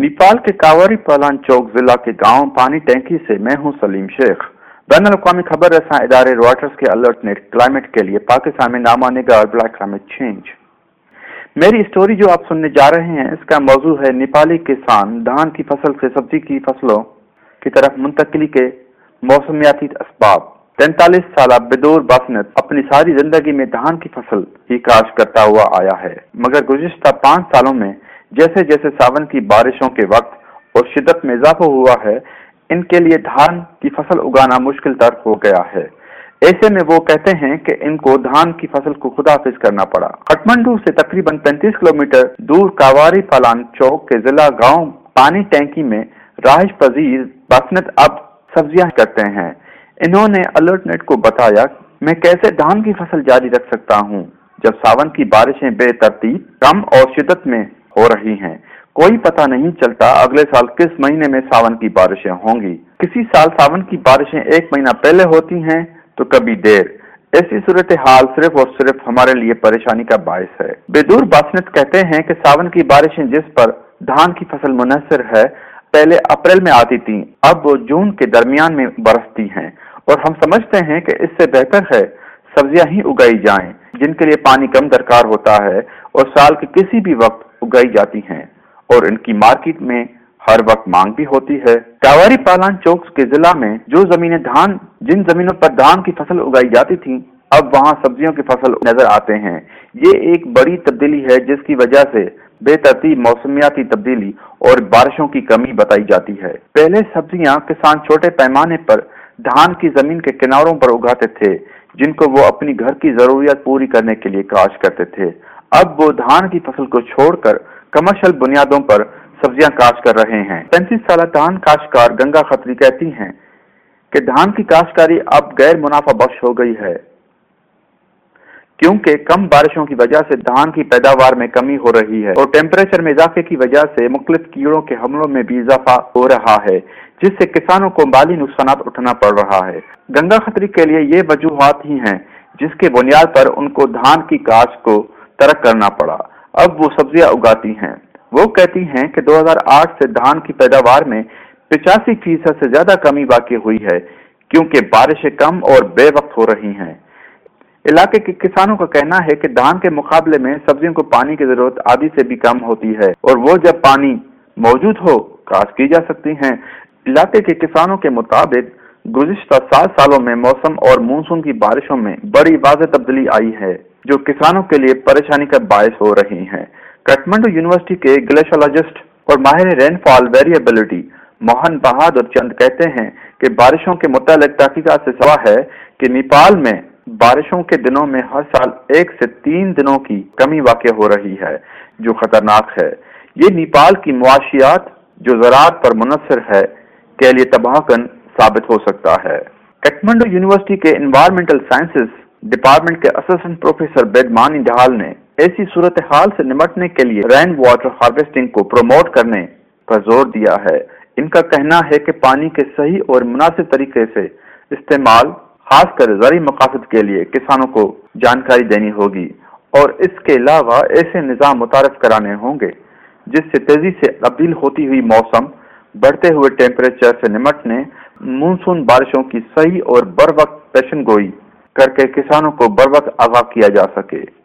नेपाल के कावरी पालान चौक जिला के गांव पानी टैंकी से मैं हूं सलीम शेख। बैनुल-अक़वामी खबर रसां इदारे रॉयटर्स के अलर्ट ने क्लाइमेट के लिए पाकिस्तान में नामानिगार ब्लैक क्लाइमेट चेंज। मेरी स्टोरी जो आप सुनने जा रहे हैं इसका मौजू है नेपाली किसान धान की फसल से सब्जी की फसलों की तरफ मुंतकिली के मौसमियाती असबाब। 43 साल बेदूर बासनत अपनी सारी जिंदगी में धान की फसल ही काश्त करता हुआ आया है, मगर गुज़िश्ता 5 सालों में जैसे जैसे सावन की बारिशों के वक्त और शिद्दत में इजाफा हुआ है, इनके लिए धान की फसल उगाना मुश्किल तर हो गया है। ऐसे में वो कहते हैं कि इनको धान की फसल को खुदाफिज करना पड़ा। काठमांडू से तकरीबन 35 किलोमीटर दूर कावारी पालान चौक के जिला गांव पानी टैंकी में राहिश पजीर बासनत अब सब्जियां करते हैं। इन्होंने अलर्ट नेट को बताया, मैं कैसे धान की फसल जारी रख सकता हूं जब सावन की बारिशें बेतरतीब कम और शिद्दत में हो रही हैं। कोई पता नहीं चलता अगले साल किस महीने में सावन की बारिशें होंगी। किसी साल सावन की बारिशें 1 महीना पहले होती हैं तो कभी देर। ऐसी सूरत हाल सिर्फ और सिर्फ हमारे लिए परेशानी का बायस है। बेदूर बासनत कहते हैं कि सावन की बारिशें जिस पर धान की फसल मुनहसर है, पहले अप्रैल में आती थी, अब वो जून के दरमियान में बरसती हैं और हम समझते हैं कि इससे बेहतर है सब्जियां ही उगाई जाएं जिनके लिए पानी कम दरकार होता है और साल के किसी भी वक्त उगाई जाती हैं और इनकी मार्केट में हर वक्त मांग भी होती है। कावारी पालान चौक के जिला में जिन जमीनों पर धान की फसल उगाई जाती थी, अब वहां सब्जियों की फसल नजर आते हैं। ये एक बड़ी तब्दीली है जिसकी वजह से बेतरतीब मौसमियाती तब्दीली और बारिशों की कमी बताई जाती है। पहले सब्जियां किसान छोटे पैमाने पर धान की जमीन के किनारों पर उगाते थे, जिनको वो अपनी घर की जरूरियात पूरी करने के लिए काश्त करते थे। अब वो धान की फसल को छोड़कर कमर्शियल बुनियादों पर सब्जियां काश्त कर रहे हैं। 35 साल धान काश्तकार गंगा खत्री कहती हैं कि धान की काश्तकारी अब गैर मुनाफा बख्श हो गई है, क्योंकि कम बारिशों की वजह से धान की पैदावार में कमी हो रही है और टेम्परेचर में इजाफे की वजह से मुख्तलिफ कीड़ों के हमलों में भी इजाफा हो रहा है, जिससे किसानों को माली नुकसान उठाना पड़ रहा है। गंगा खत्री के लिए ये वजूहात ही हैं जिसके बुनियाद पर उनको धान की काश्त को तर्क करना पड़ा। अब वो सब्जियां उगाती हैं। वो कहती हैं कि 2008 से धान की पैदावार में 85% से ज्यादा कमी वाक़ई हुई है, क्योंकि बारिशें कम और बेवक्त हो रही हैं। इलाके के किसानों का कहना है कि धान के मुकाबले में सब्जियों को पानी की जरूरत आधी से भी कम होती है और वो जब पानी मौजूद हो काश्त की जा सकती हैं। इलाके के किसानों के मुताबिक गुज़िश्ता 7 सालों में मौसम और मानसून की बारिशों में बड़ी वाज़ेह तब्दीली आई है, जो किसानों के लिए परेशानी का बायस हो रही है। काठमांडू यूनिवर्सिटी के ग्लेशियोलॉजिस्ट और माहिर रेनफॉल वेरिएबिलिटी मोहन बहादुर चंद कहते हैं कि बारिशों के मुतालिक तहकीकात से सवा है कि नेपाल में बारिशों के दिनों में हर साल 1 से 3 दिनों की कमी वाक़ई हो रही है, जो खतरनाक है। ये नेपाल की मुआशियात जो ज़राअत पर मुनहसर है के लिए तबाहकुन साबित हो सकता है। काठमांडू यूनिवर्सिटी के एनवायरमेंटल साइंसेज डिपार्टमेंट के असिस्टेंट प्रोफेसर बेदमानी ढाल ने ऐसी सूरत हाल से निपटने के लिए रेन वाटर हार्वेस्टिंग को प्रमोट करने पर जोर दिया है। इनका कहना है कि पानी के सही और मुनासिब तरीके से इस्तेमाल, खासकर ज़रूरी मकासद के लिए किसानों को जानकारी देनी होगी और इसके अलावा ऐसे निज़ाम मुतारफ कराने होंगे जिससे तेजी से तब्दील होती हुई मौसम, बढ़ते हुए टेम्परेचर से निपटने, मानसून बारिशों की सही और बर वक्त पेशन गोई करके किसानों को बर वक्त आगाह किया जा सके।